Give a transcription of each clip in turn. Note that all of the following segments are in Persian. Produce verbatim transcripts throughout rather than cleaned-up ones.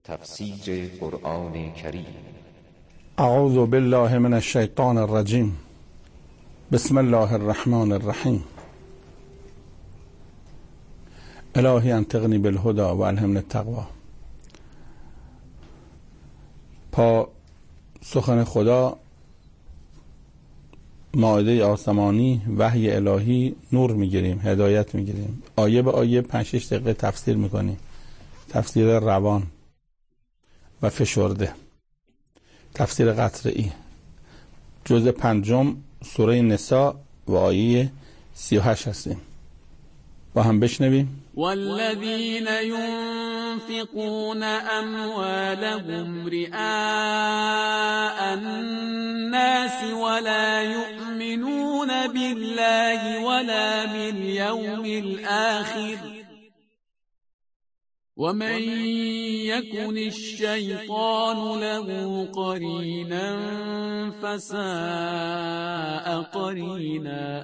تفسیر قرآن کریم. اعوذ بالله من الشیطان الرجیم. بسم الله الرحمن الرحیم. الهی انطقنی بالهدى و الهمنی التقوی. پا سخن خدا، مائده آسمانی، وحی الهی، نور میگیریم، هدایت میگیریم، آیه به آیه پنج شش دقیقه تفسیر میکنیم، تفسیر روان و فشرده، تفسیر قطره‌ای. جزء پنجم سوره نساء و آیه سی و هشت هستیم. با هم بشنویم. والذین ينفقون اموالهم رئاء الناس ولا يؤمنون بالله ولا باليوم الآخر ومن يكن الشيطان له قرينا فساء قرينا.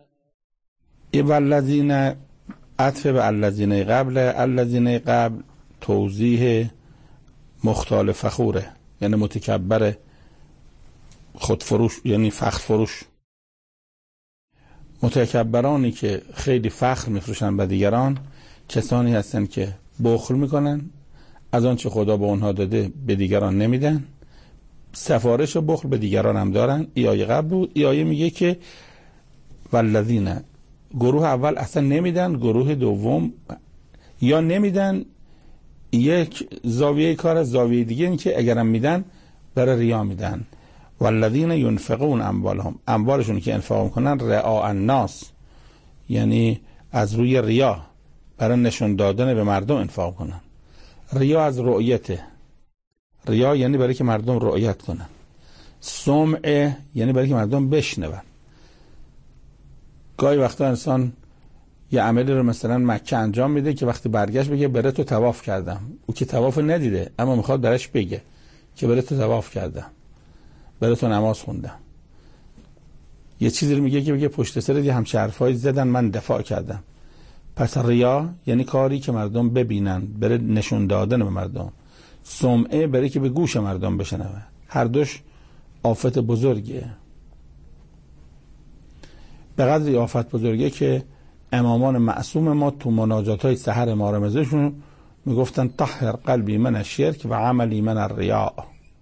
والذین عطف به الذین قبل، الذین قبل توضیح مختال فخوره، یعنی متکبر، خودفروش، یعنی فخر فروش. متکبرانی که خیلی فخر میفروشن به دیگران کسانی هستن که بخل میکنن، از آنچه خدا به اونها داده به دیگران نمیدن، سفارش و بخل به دیگران هم دارن. ای آیه قبل بود. ای آیه میگه که والذین، گروه اول اصلا نمیدن، گروه دوم یا نمیدن یک زاویه کار، از زاویه دیگه این که اگرم میدن برای ریا میدن. والذین ينفقون اموالهم، اموالشون که انفاق میکنن رعاء الناس، یعنی از روی ریا، برای نشون دادن به مردم انفاق کنن. ریا از رؤیته، ریا یعنی برای که مردم رؤیت کنن. سمع یعنی برای که مردم بشنون. گاهی وقتا انسان یه عملی رو مثلا مکه انجام میده که وقتی برگشت بگه بره تو طواف کردم. او که طواف ندیده اما میخواد درش بگه که بره تو طواف کردم، بره تو نماز خوندم. یه چیزی رو میگه که بگه پشت سر یه همچه حرفایی زدن من دفاع کردم. پس ریا یعنی کاری که مردم ببینن، بره نشون دادن به مردم. سمعه برای که به گوش مردم بشنوه. هر دوش آفت بزرگیه. به قدر آفت بزرگه که امامان معصوم ما تو مناجات های سحر مارمزشون میگفتن طهر قلبی من الشرک و عملی من الریا.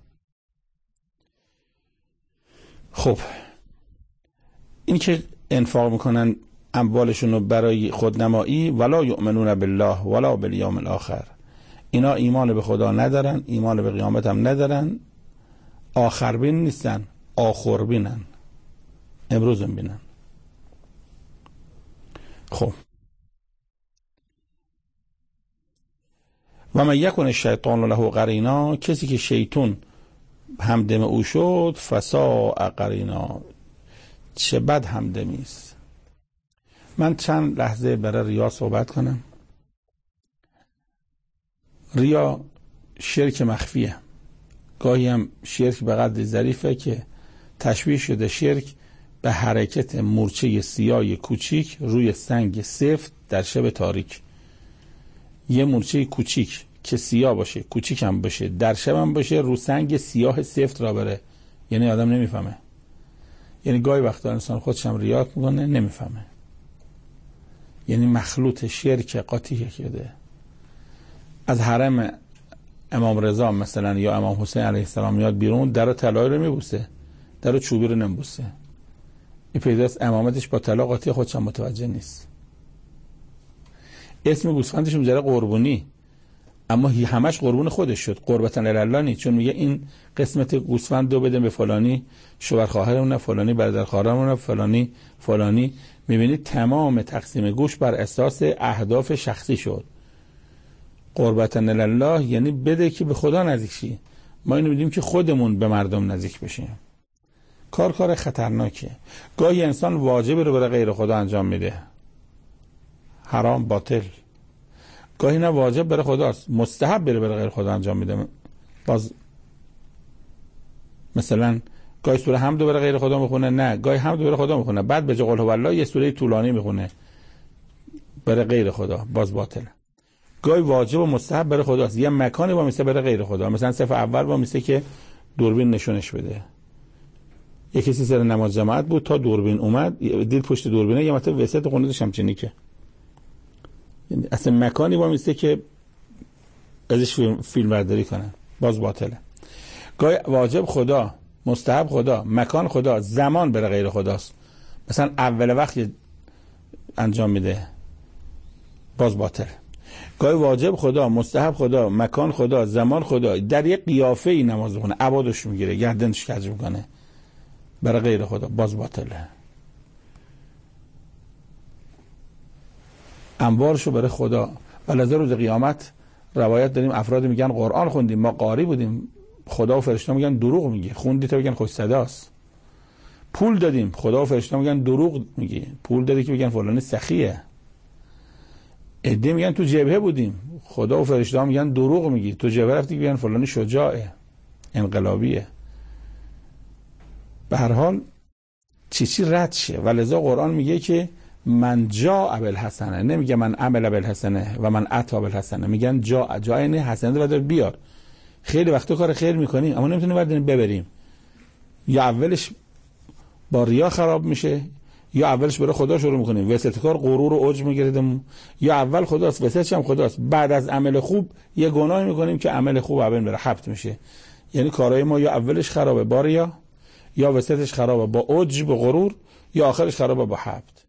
خب این که انفاق میکنن اموالشون رو برای خودنمایی، ولا یؤمنون بالله ولا بالیوم الاخر، اینا ایمان به خدا ندارن، ایمان به قیامت هم ندارن، آخربین نیستن، آخربینن، امروز بینن. خب و من یکن الشیطان له قرینا، کسی که شیطان همدم او شد فساء قرینا، چه بد همدمی است. من چند لحظه برای ریا صحبت کنم. ریا شرک مخفیه. گاهی هم شرک به قدر ظریفه که تشبیه شده شرک به حرکت مورچه سیاه کوچیک روی سنگ سفت در شب تاریک. یه مورچه کوچیک که سیاه باشه، کوچیک هم باشه، در شب هم باشه، رو سنگ سیاه سفت را بره، یعنی آدم نمیفهمه. یعنی گاهی وقتا انسان خودش هم ریا میکنه نمیفهمه، یعنی مخلوط شرک قاطی شده. از حرم امام رضا مثلا یا امام حسین علیه السلام میاد بیرون، در طلایی رو میبوسه، در چوبی رو نمیبوسه. این پیداست امامتش با طلا قاطی، خودش هم متوجه نیست. اسم گوسفندش میذاره قربونی، اما همش قربون خودش شد، قربتن الله نیست. چون میگه این قسمت گوسفند دو بده به فلانی شوهر خواهرمون، فلانی برادر خواهرمون، فلانی فلانی. میبینید تمام تقسیم گوشت بر اساس اهداف شخصی شد. قربتن الله یعنی بده که به خدا نزدیک شی. ما اینو میدیم که خودمون به مردم نزدیک بشیم. کار کار خطرناکه. گاهی انسان واجب رو برای غیر خدا انجام میده، حرام باطل. گاهی نه واجب برای خداست، مستحب بره برای غیر خدا انجام میده. باز مثلا گاهی سوره حمد برای غیر خدا میخونه، نه گاهی حمد برای خدا میخونه، بعد به جای قل هو الله یه سوره طولانی میخونه برای غیر خدا، باز باطله. گاهی واجب و مستحب برای خداست، یه مکانی با میسته برای غیر خدا. مثلا صف اول با میسته که دوربین نشونش بده. یه کسی سر نماز جماعت بود تا دوربین اومد دید پشت دوربینه یه مطلب وسط قنوتش همچنینی که یعنی اصلا مکانی با میسته که ازش فیلم, فیلم برداری کنن، باز باطله. گاهی واجب خدا، مستحب خدا، مکان خدا، زمان برای غیر خداست. مثلا اول وقت انجام میده، باز باطل. گاهی واجب خدا، مستحب خدا، مکان خدا، زمان خدا، در یک قیافه ای نماز بخونه، عبادش میگیره، گردنش کج میکنه برای غیر خدا، باز باطله. انبارشو برای خدا. ولذا روز قیامت روایت داریم افراد میگن قرآن خوندیم، ما قاری بودیم، خدا و فرشته میگن دروغ میگی، خوندی تا بگن خوش صداست. پول دادیم، خدا و فرشته میگن دروغ میگی، پول دادی که بگن فلانی سخیه. عده میگن تو جبهه بودیم، خدا و فرشته میگن دروغ میگی، تو جبهه رفتی که بگن فلانی شجاعه، انقلابیه. به هر حال چی چی رد شه. ولذا قرآن میگه که من جاء بالحسنه، نمیگه من عمل بالحسنه و من عطا بالحسنه، میگن جاء. جاء یعنی حسنه رو بیار. خیلی وقتا کار خیر میکنیم اما نمیتونیم برداریم ببریم، یا اولش با ریا خراب میشه، یا اولش برای خدا شروع میکنیم وسط کار غرور و عجب میگیردیم، یا اول خداست وسطش هم خداست، بعد از عمل خوب یه گناه میکنیم که عمل خوب اول بره حبط میشه. یعنی کارهای ما یا اولش خرابه با ریا، یا وسطش خرابه با عجب و غرور، یا آخرش خرابه با حبط.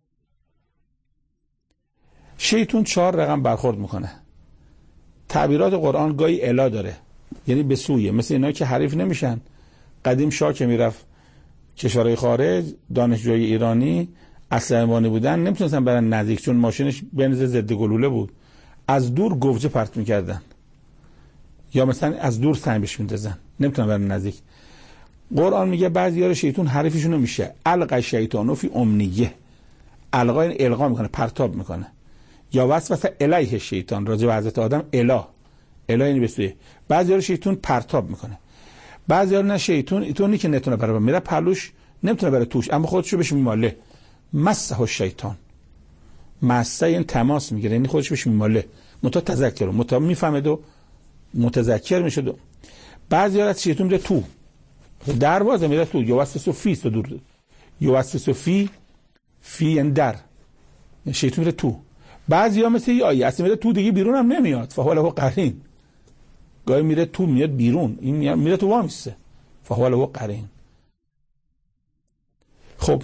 شیطان چهار رقم برخورد میکنه. تعبیرات قرآن گاهی الا داره، یعنی به سویه، مثل اینا که حریف نمیشن. قدیم شاه که میرفت کشورهای خارج، دانشجوی ایرانی اسلحه‌بانی بودن، نمیتونستن برن نزدیک چون ماشینش بنز ضد گلوله بود، از دور گوجه پرت میکردن یا مثلا از دور سنگ بهش میندازن، نمیتونن برن نزدیک. قرآن میگه بعضی‌ها شیطان حریفشون نمیشه. القى الشیطان فی امنیه، القا این القا میکنه، پرتاب میکنه. یا وسوس الیه شیطان، راجع به حضرت آدم اله، اله یعنی بسوی. بعضی‌ها شیطان پرتاب میکنه. بعضی‌ها نه شیطان ایتونی که نتونه بره میره پلوش، نمیتونه بره توش، اما خودشو بهش میماله. مسه الشیطان، مسه این تماس میگیره، یعنی خودش بهش میماله. متا تذکر، متا میفهمه و متذکر میشه. دو بعضی‌ها از شیطان میره تو دروازه، میره تو. یا وسوس فی تو دور، یا وسوس فی فی ان در، شیطان میره تو. بعضی‌ها مثل یه آیه اصلا میره تو دیگه بیرون هم نمیاد، فهو له قرین. گاهی میره تو میاد بیرون، این میره تو وامیسته، فهو له قرین. خب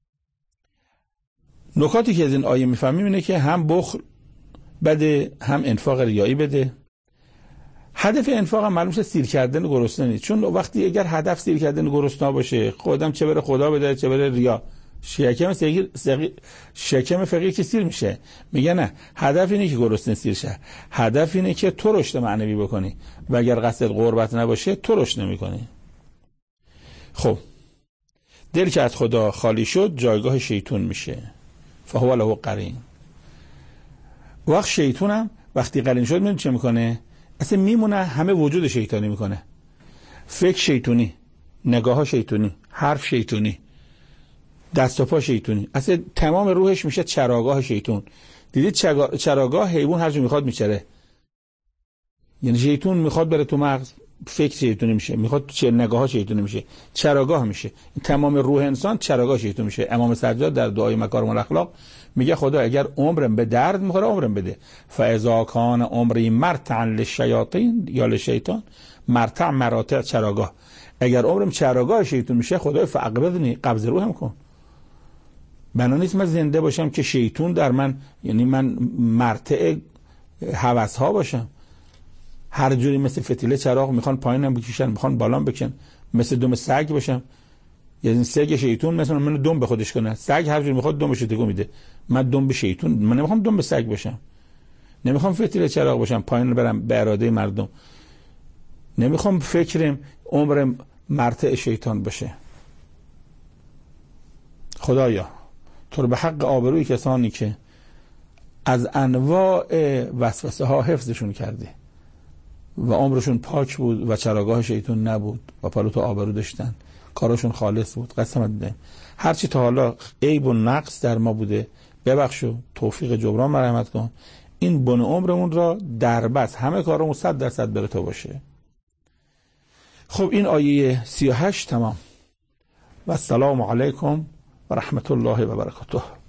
نکاتی که از این آیه میفهمیم اینه که هم بخل بده، هم انفاق ریایی بده. هدف انفاق هم معلومه سیر کردن گرسنه نیست، چون وقتی اگر هدف سیر کردن گرسنه باشه، خودم چه بره خدا بده چه بره ریا، شکم سگیر سگیر شکم فقیر که سیر میشه. میگه نه، هدف اینه که گرسنه سیر شه، هدف اینه که تو رشد معنوی بکنی و اگر قصد قربت نباشه تو رشد نمیکنی. خب دل که از خدا خالی شد جایگاه شیطان میشه، فهو له قرین. وقت شیطانم وقتی قرین شد میدونی چه میکنه؟ اصلا میمونه همه وجود شیطانی میکنه. فکر شیطانی، نگاه شیطانی، حرف شیطانی، دست و پا شیطانی، اصلا تمام روحش میشه چراگاه شیطان. دیدید چراگاه حیوان هر جا میخواد میچره، یعنی شیطان میخواد بره تو مغز، فکر شیطانی میشه، میخواد چه نگاه شیطانی میشه، چراگاه میشه. تمام روح انسان چراگاه شیطان میشه. امام سجاد در دعای مکارم الاخلاق میگه خدا اگر عمرم به درد میخوره عمرم بده، فاذا کان عمری مرتعا للشیاطین یا للشیطان، مرتع مراتع چراگاه، اگر عمرم چراگاه شیطان میشه خدای فاقبضنی، قبض روحم کن. بنا نیست من زنده باشم که شیطان در من، یعنی من مرتع هوس ها باشم، هر جوری مثل فتیله چراغ میخوان پایینم بکشن، میخوان بالام بکشن، مثل دم سگ باشم. یعنی سگ شیطان مثلا منو دم به خودش کنه، سگ هر جوری میخواد دمش تکون میده، من دم به شیطان، من نمیخوام دم به سگ باشم، نمیخوام فتیله چراغ باشم پایین برم به اراده مردم، نمیخوام فکرم عمرم مرتع شیطان باشه. خدایا تو رو به حق آبروی کسانی که از انواع وسوسه ها حفظشون کرده و عمرشون پاک بود و چراگاه شیطان نبود و پلوت آبرو داشتن، کارشون خالص بود، قسمت میدم هرچی تا حالا عیب و نقص در ما بوده ببخشو، توفیق جبران مرحمت کن. این بن عمرمون را در بس همه کارمون صد درصد بره تو باشه. خب این آیه سی و هشت تمام. و السلام علیکم و رحمت الله و برکاته.